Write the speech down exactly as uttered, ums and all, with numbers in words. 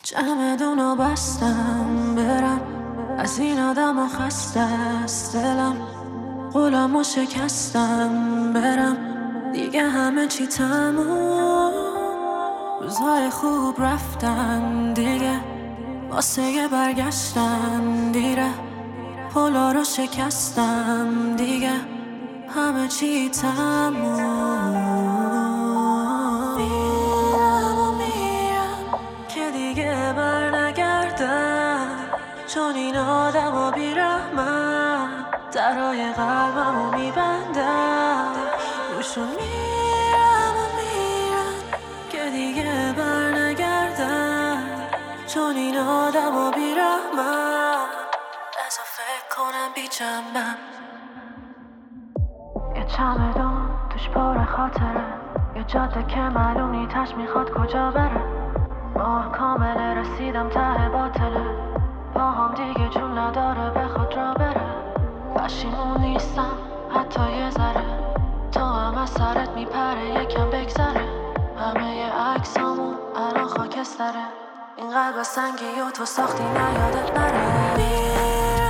چمدونو بستم برم، از این آدم و خسته است دلم. قولمو شکستم برم، دیگه همه چی تموم. روزهای خوب رفتن دیگه، واسه یه برگشتن دیره. پولا رو شکستم دیگه، همه چی تموم. میرم و میرم که دیگه بر نگردم، چون این آدم و بیرحمم درای قلبمو میبندم. روشون میرم و میرم که دیگه بر نگردم، چون این آدم و بیرحمم. بذار فکر کنم بی جنبم. یه چمدون توش پر خاطره، یه جاده که معلوم نیتش میخواد کجا بره. ماه کامله رسیدم ته باطله، پاهم دیگه جون نداره بخواد را بره. پشیمون نیستم حتی یه ذره، تو هم از سرت میپره یکم بگذره. همه عکسامون الان خاکستره، این قلب سنگی و تو ساختی نیادت نره.